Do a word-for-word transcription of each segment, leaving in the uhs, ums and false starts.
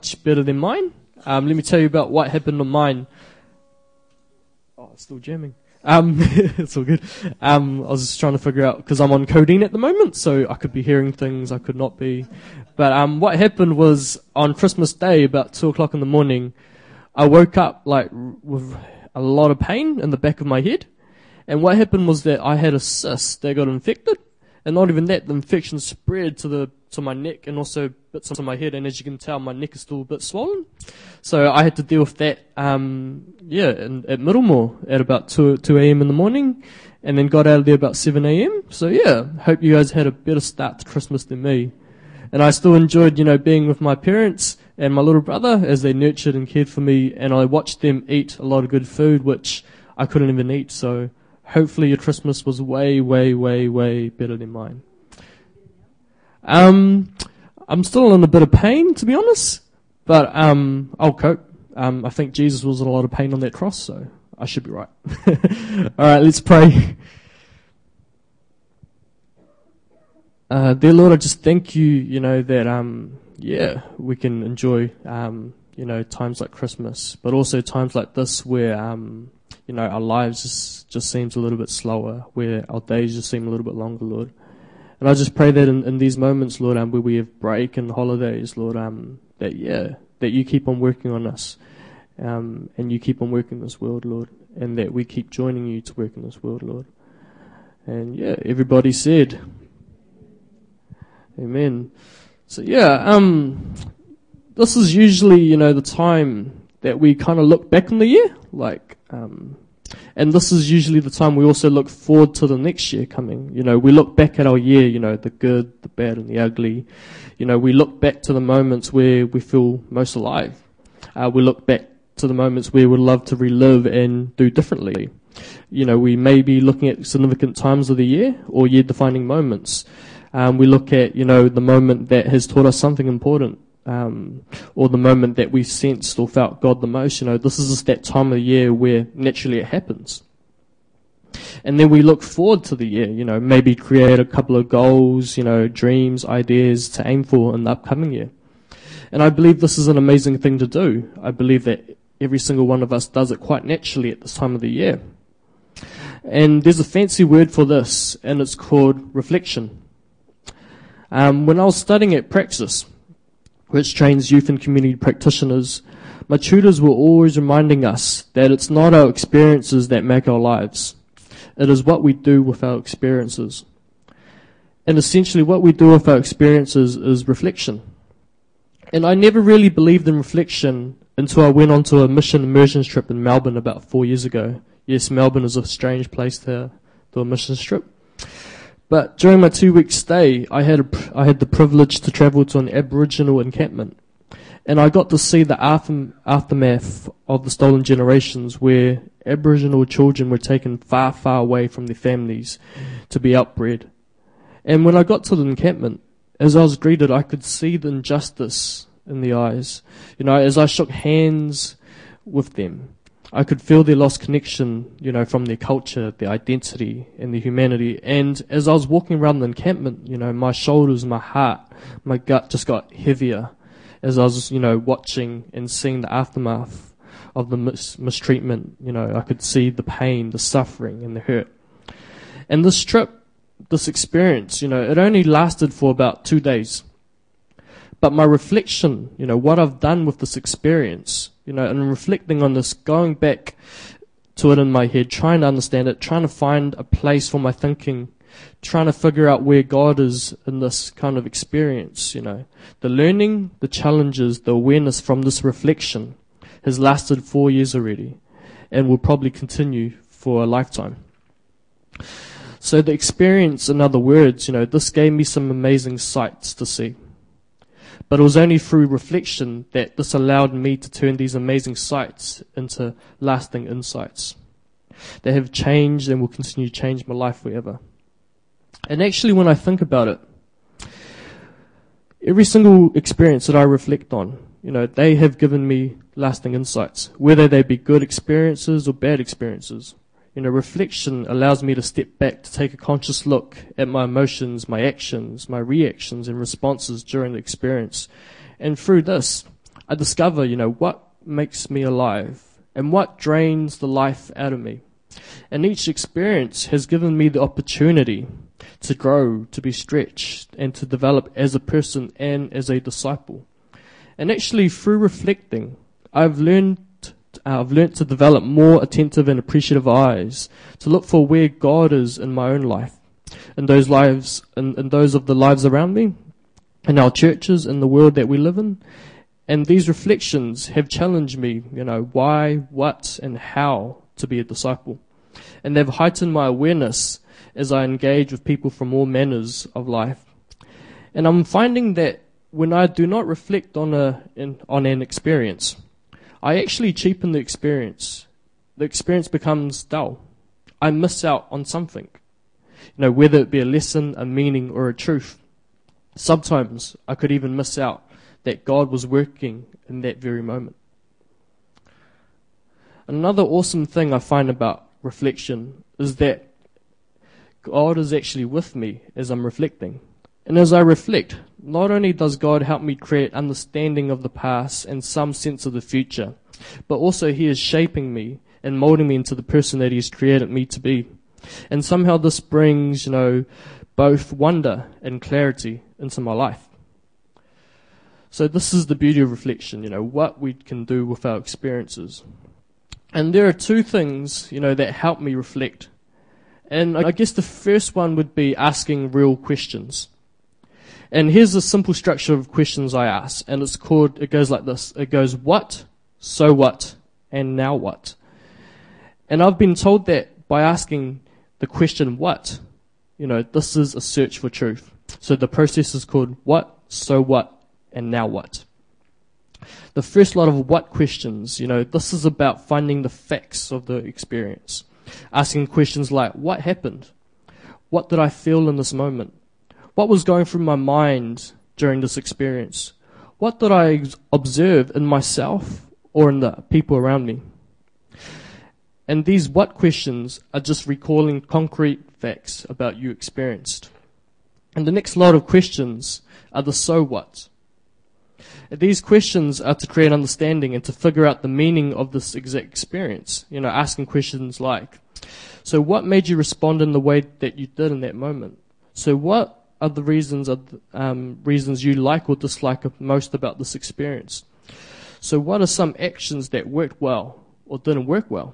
much better than mine. Um, let me tell you about what happened on mine. Oh, it's still jamming. Um, it's all good. Um, I was just trying to figure out, because I'm on codeine at the moment, so I could be hearing things I could not be. But um, what happened was on Christmas Day, about two o'clock in the morning, I woke up like with a lot of pain in the back of my head. And what happened was that I had a cyst that got infected. And not even that, the infection spread to the to my neck and also bits of my head. And as you can tell, my neck is still a bit swollen. So I had to deal with that, um, yeah, in, at Middlemore at about two a.m. in the morning, and then got out of there about seven a.m. So yeah, hope you guys had a better start to Christmas than me. And I still enjoyed, you know, being with my parents and my little brother as they nurtured and cared for me. And I watched them eat a lot of good food, which I couldn't even eat. So hopefully your Christmas was way, way, way, way better than mine. Um, I'm still in a bit of pain, to be honest, but um, I'll cope. Um, I think Jesus was in a lot of pain on that cross, so I should be right. All right, let's pray. Uh, dear Lord, I just thank you, you know, that, um, yeah, we can enjoy, um, you know, times like Christmas, but also times like this where, um, you know, our lives just, just seems a little bit slower, where our days just seem a little bit longer, Lord. And I just pray that in, in these moments, Lord, um, where we have break and holidays, Lord, um, that, yeah, that you keep on working on us, um, and you keep on working this world, Lord, and that we keep joining you to work in this world, Lord. And, yeah, everybody said, amen. So, yeah, um, this is usually, you know, the time that we kind of look back on the year, like, um, and this is usually the time we also look forward to the next year coming. You know, we look back at our year, you know, the good, the bad, and the ugly. You know, we look back to the moments where we feel most alive. Uh, we look back to the moments where we'd love to relive and do differently. You know, we may be looking at significant times of the year or year-defining moments. Um, we look at, you know, the moment that has taught us something important. Um, or the moment that we sensed or felt God the most. You know, this is just that time of the year where naturally it happens. And then we look forward to the year, you know, maybe create a couple of goals, you know, dreams, ideas to aim for in the upcoming year. And I believe this is an amazing thing to do. I believe that every single one of us does it quite naturally at this time of the year. And there's a fancy word for this, and it's called reflection. Um, when I was studying at Praxis, which trains youth and community practitioners, my tutors were always reminding us that it's not our experiences that make our lives. It is what we do with our experiences. And essentially what we do with our experiences is reflection. And I never really believed in reflection until I went onto a mission immersion trip in Melbourne about four years ago. Yes, Melbourne is a strange place to do a mission trip. But during my two-week stay, I had a, I had the privilege to travel to an Aboriginal encampment. And I got to see the aftermath of the stolen generations where Aboriginal children were taken far, far away from their families to be outbred. And when I got to the encampment, as I was greeted, I could see the injustice in the eyes. You know, as I shook hands with them, I could feel their lost connection, you know, from their culture, their identity, and their humanity. And as I was walking around the encampment, you know, my shoulders, my heart, my gut just got heavier as I was, you know, watching and seeing the aftermath of the mis- mistreatment. You know, I could see the pain, the suffering, and the hurt. And this trip, this experience, you know, it only lasted for about two days. But my reflection, you know, what I've done with this experience, you know, and reflecting on this, going back to it in my head, trying to understand it, trying to find a place for my thinking, trying to figure out where God is in this kind of experience, you know. The learning, the challenges, the awareness from this reflection has lasted four years already and will probably continue for a lifetime. So the experience, in other words, you know, this gave me some amazing sights to see. But it was only through reflection that this allowed me to turn these amazing sights into lasting insights. They have changed and will continue to change my life forever. And actually, when I think about it, every single experience that I reflect on, you know, they have given me lasting insights, whether they be good experiences or bad experiences. You know, reflection allows me to step back to take a conscious look at my emotions, my actions, my reactions and responses during the experience. And through this, I discover, you know, what makes me alive and what drains the life out of me. And each experience has given me the opportunity to grow, to be stretched, and to develop as a person and as a disciple. And actually, through reflecting, I've learned uh, I've learned to develop more attentive and appreciative eyes to look for where God is in my own life, in those lives, in, in those of the lives around me, in our churches, in the world that we live in. And these reflections have challenged me, you know, why, what, and how to be a disciple. And they've heightened my awareness as I engage with people from all manners of life. And I'm finding that when I do not reflect on a in, on an experience, I actually cheapen the experience. The experience becomes dull. I miss out on something, you know, whether it be a lesson, a meaning, or a truth. Sometimes I could even miss out that God was working in that very moment. Another awesome thing I find about reflection is that God is actually with me as I'm reflecting. And as I reflect, not only does God help me create understanding of the past and some sense of the future, but also He is shaping me and molding me into the person that He's created me to be. And somehow this brings, you know, both wonder and clarity into my life. So this is the beauty of reflection, you know, what we can do with our experiences. And there are two things, you know, that help me reflect. And I guess the first one would be asking real questions. And here's the simple structure of questions I ask. And it's called, it goes like this. It goes, what, so what, and now what? And I've been told that by asking the question, what, you know, this is a search for truth. So the process is called what, so what, and now what? The first lot of what questions, you know, this is about finding the facts of the experience. Asking questions like, what happened? What did I feel in this moment? What was going through my mind during this experience? What did I observe in myself or in the people around me? And these what questions are just recalling concrete facts about you experienced. And the next lot of questions are the so what. These questions are to create understanding and to figure out the meaning of this exact experience. You know, asking questions like, so what made you respond in the way that you did in that moment? So what are the reasons are the, um, reasons you like or dislike most about this experience? So what are some actions that worked well or didn't work well?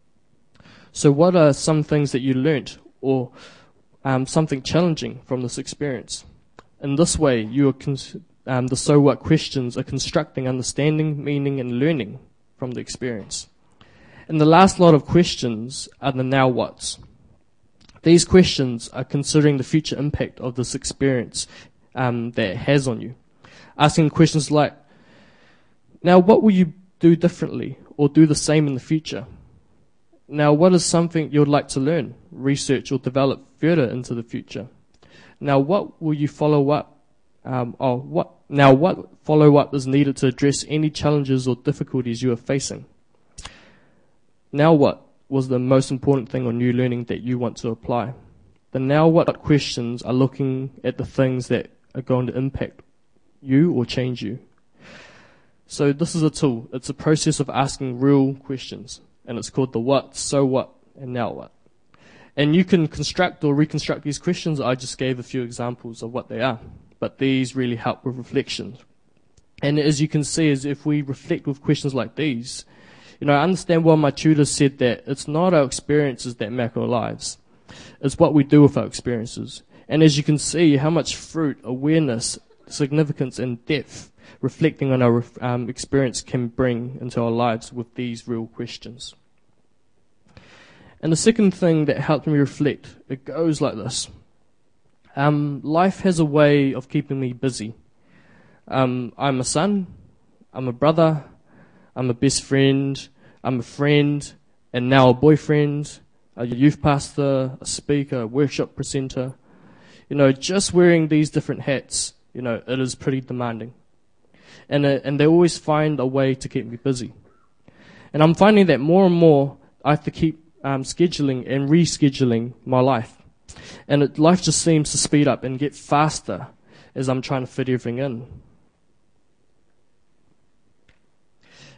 So what are some things that you learnt or um, something challenging from this experience? In this way, you are cons- um, the so what questions are constructing understanding, meaning, and learning from the experience. And the last lot of questions are the now whats. These questions are considering the future impact of this experience um, that it has on you. Asking questions like, now what will you do differently or do the same in the future? Now what is something you'd like to learn, research, or develop further into the future? Now what will you follow up? Um, or what? Now what follow-up is needed to address any challenges or difficulties you are facing? Now what was the most important thing on new learning that you want to apply? The now what questions are looking at the things that are going to impact you or change you. So this is a tool. It's a process of asking real questions. And it's called the what, so what, and now what. And you can construct or reconstruct these questions. I just gave a few examples of what they are. But these really help with reflection. And as you can see, as if we reflect with questions like these, you know, I understand why my tutor said that it's not our experiences that make our lives. It's what we do with our experiences. And as you can see, how much fruit, awareness, significance, and depth reflecting on our um, experience can bring into our lives with these real questions. And the second thing that helped me reflect, it goes like this. Um, life has a way of keeping me busy. Um, I'm a son, I'm a brother, I'm a best friend, I'm a friend, and now a boyfriend, a youth pastor, a speaker, a workshop presenter. You know, just wearing these different hats, you know, it is pretty demanding. And uh, and they always find a way to keep me busy. And I'm finding that more and more I have to keep um, scheduling and rescheduling my life. And it, life just seems to speed up and get faster as I'm trying to fit everything in.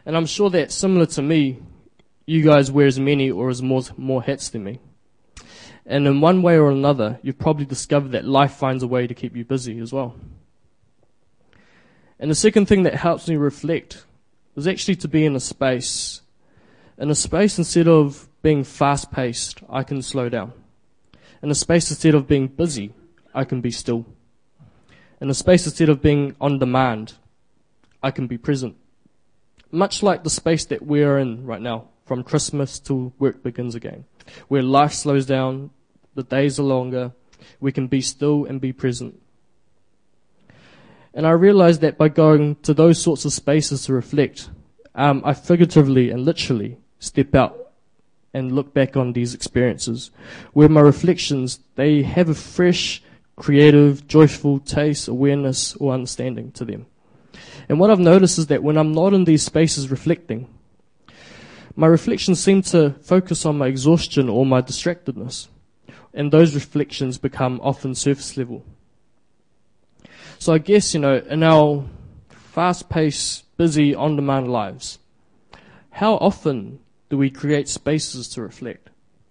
And I'm sure that similar to me, you guys wear as many or as more, more hats than me. And in one way or another, you've probably discovered that life finds a way to keep you busy as well. And the second thing that helps me reflect is actually to be in a space. In a space, instead of being fast-paced, I can slow down. In a space, instead of being busy, I can be still. In a space, instead of being on demand, I can be present. Much like the space that we're in right now, from Christmas till work begins again, where life slows down, the days are longer, we can be still and be present. And I realized that by going to those sorts of spaces to reflect, um, I figuratively and literally step out and look back on these experiences, where my reflections, they have a fresh, creative, joyful taste, awareness, or understanding to them. And what I've noticed is that when I'm not in these spaces reflecting, my reflections seem to focus on my exhaustion or my distractedness, and those reflections become often surface level. So I guess, you know, in our fast-paced, busy, on-demand lives, how often do we create spaces to reflect?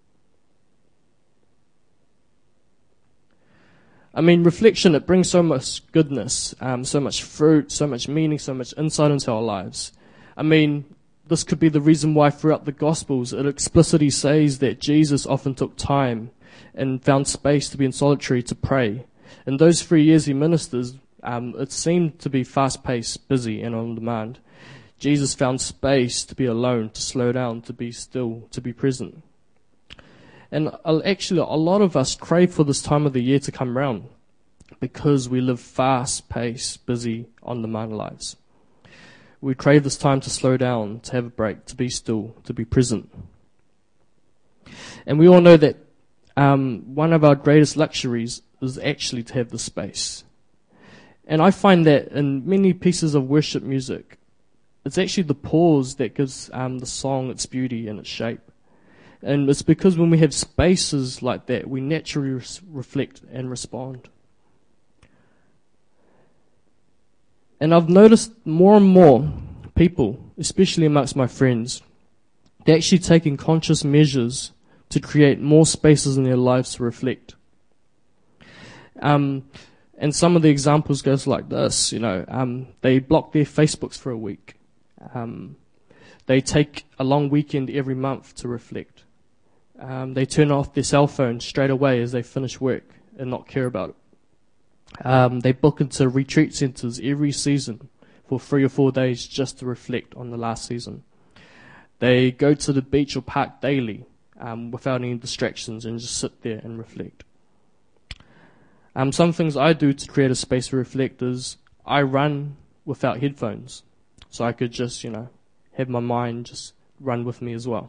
I mean, reflection, it brings so much goodness, um, so much fruit, so much meaning, so much insight into our lives. I mean, this could be the reason why throughout the Gospels it explicitly says that Jesus often took time and found space to be in solitary to pray. In those three years he ministers, um, it seemed to be fast-paced, busy, and on demand. Jesus found space to be alone, to slow down, to be still, to be present. And actually, a lot of us crave for this time of the year to come round because we live fast-paced, busy, on-demand lives. We crave this time to slow down, to have a break, to be still, to be present. And we all know that um, one of our greatest luxuries is actually to have the space. And I find that in many pieces of worship music, it's actually the pause that gives um, the song its beauty and its shape. And it's because when we have spaces like that, we naturally res- reflect and respond. And I've noticed more and more people, especially amongst my friends, they're actually taking conscious measures to create more spaces in their lives to reflect. Um, and some of the examples goes like this, you know, um, they block their Facebooks for a week. Um, they take a long weekend every month to reflect. Um, they turn off their cell phone straight away as they finish work and not care about it. Um, they book into retreat centres every season for three or four days just to reflect on the last season. They go to the beach or park daily um, without any distractions and just sit there and reflect. Um, some things I do to create a space to reflect is I run without headphones, so I could just, you know, have my mind just run with me as well.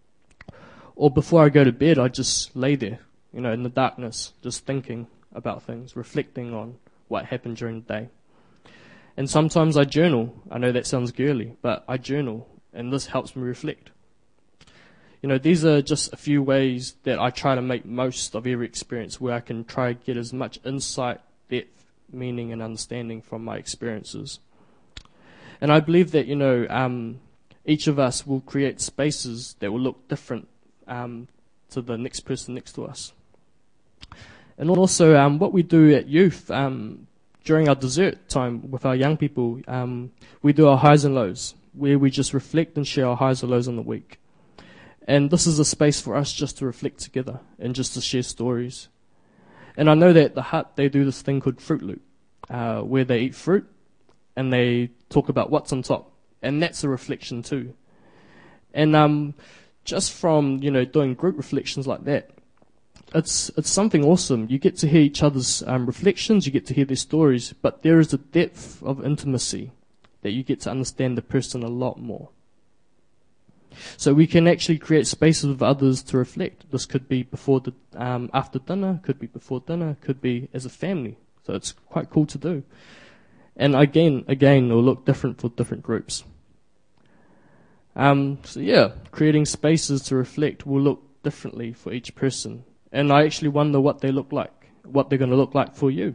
Or before I go to bed, I just lay there, you know, in the darkness, just thinking about things, reflecting on what happened during the day. And sometimes I journal. I know that sounds girly, but I journal, and this helps me reflect. You know, these are just a few ways that I try to make most of every experience where I can try to get as much insight, depth, meaning, and understanding from my experiences. And I believe that, you know, um, each of us will create spaces that will look different Um, to the next person next to us. And also um, what we do at youth, um, during our dessert time with our young people, um, we do our highs and lows, where we just reflect and share our highs and lows on the week. And this is a space for us just to reflect together and just to share stories. And I know that at the Hut, they do this thing called Fruit Loop, uh, where they eat fruit and they talk about what's on top. And that's a reflection too. And um, just from, you know, doing group reflections like that, it's it's something awesome. You get to hear each other's um, reflections, you get to hear their stories, but there is a depth of intimacy that you get to understand the person a lot more. So we can actually create spaces with others to reflect. This could be before the um, after dinner, could be before dinner, could be as a family. So it's quite cool to do. And again, again, it'll look different for different groups. Um, so yeah, creating spaces to reflect will look differently for each person. And I actually wonder what they look like, what they're going to look like for you.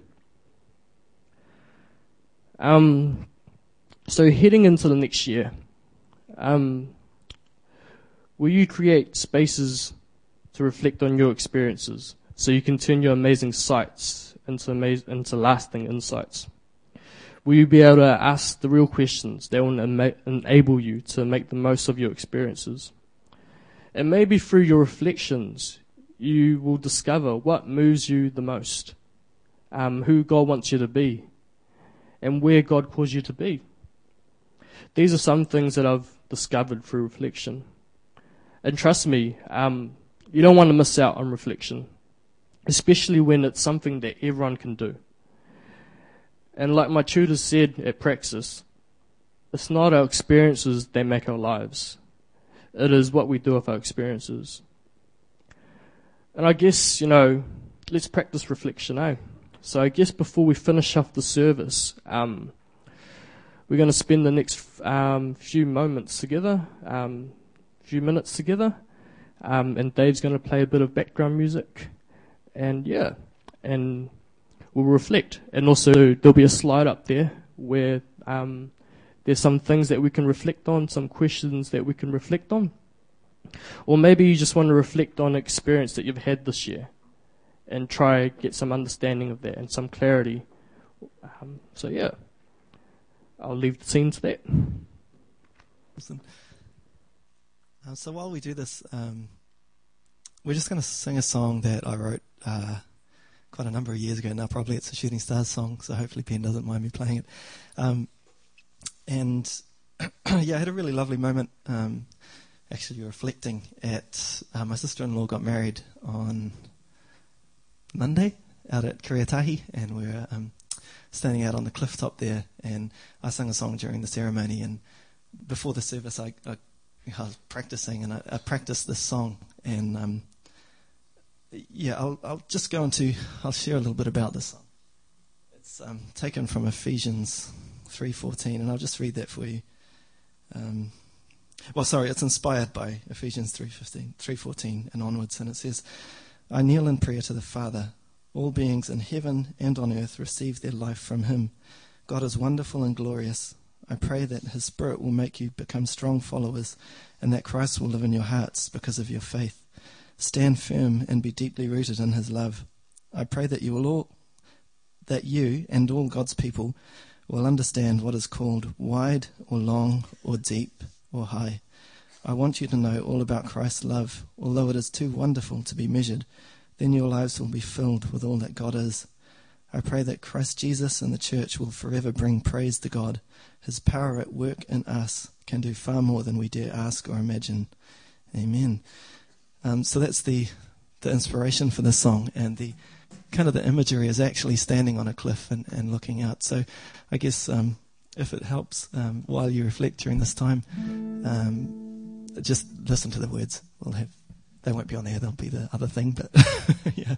Um, so heading into the next year, Um, will you create spaces to reflect on your experiences so you can turn your amazing sights into, amaz- into lasting insights? Will you be able to ask the real questions that will ena- enable you to make the most of your experiences? And maybe through your reflections, you will discover what moves you the most, um, who God wants you to be, and where God calls you to be. These are some things that I've discovered through reflection. And trust me, um, you don't want to miss out on reflection, especially when it's something that everyone can do. And like my tutors said at Praxis, it's not our experiences that make our lives. It is what we do with our experiences. And I guess, you know, let's practice reflection, eh? So I guess before we finish off the service, um, we're going to spend the next um, few moments together, um, few minutes together, um, and Dave's going to play a bit of background music, and yeah, and we'll reflect. And also there'll be a slide up there where um, there's some things that we can reflect on, some questions that we can reflect on. Or maybe you just want to reflect on an experience that you've had this year and try get some understanding of that and some clarity. Um, so yeah, I'll leave the scene to that. Awesome. Uh, so while we do this, um, we're just going to sing a song that I wrote uh, quite a number of years ago now. Probably it's a Shooting Stars song, so hopefully Ben doesn't mind me playing it. Um, and yeah, I had a really lovely moment um, actually reflecting at uh, my sister-in-law got married on Monday out at Kiriatahi, and we were um, standing out on the cliff top there, and I sang a song during the ceremony, and before the service I, I, I was practicing, and I, I practiced this song, and um, yeah, I'll, I'll just go into, I'll share a little bit about this song. It's um, taken from Ephesians three fourteen, and I'll just read that for you. Um, well, sorry, it's inspired by Ephesians three fifteen, three fourteen and onwards, and it says, I kneel in prayer to the Father. All beings in heaven and on earth receive their life from him. God is wonderful and glorious. I pray that his Spirit will make you become strong followers, and that Christ will live in your hearts because of your faith. Stand firm and be deeply rooted in his love. I pray that you will all, that you and all God's people will understand what is called wide or long or deep or high. I want you to know all about Christ's love, although it is too wonderful to be measured. Then your lives will be filled with all that God is. I pray that Christ Jesus and the church will forever bring praise to God. His power at work in us can do far more than we dare ask or imagine. Amen. Um, so that's the the inspiration for this song, and the kind of the imagery is actually standing on a cliff and, and looking out. So I guess um, if it helps um, while you reflect during this time, um, just listen to the words. We'll have they won't be on there; they'll be the other thing. But yeah.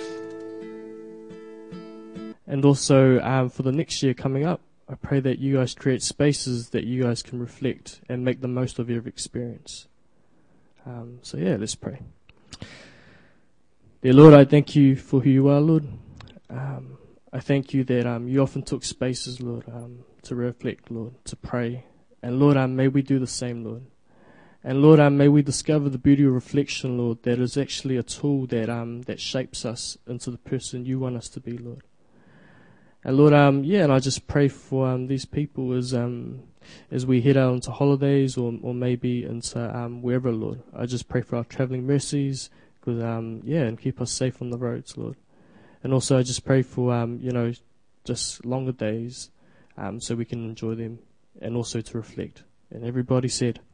And also um, for the next year coming up, I pray that you guys create spaces that you guys can reflect and make the most of your experience. Um, so yeah, let's pray. Dear Lord, I thank you for who you are, Lord. Um, I thank you that um, you often took spaces, Lord, um, to reflect, Lord, to pray. And Lord, um, may we do the same, Lord. And Lord, um, may we discover the beauty of reflection, Lord, that is actually a tool that um, that shapes us into the person you want us to be, Lord. And Lord, um, yeah, and I just pray for um, these people as um, as we head out into holidays or or maybe into um, wherever, Lord. I just pray for our travelling mercies, because um, yeah, and keep us safe on the roads, Lord. And also I just pray for um, you know, just longer days, um, so we can enjoy them, and also to reflect. And everybody said,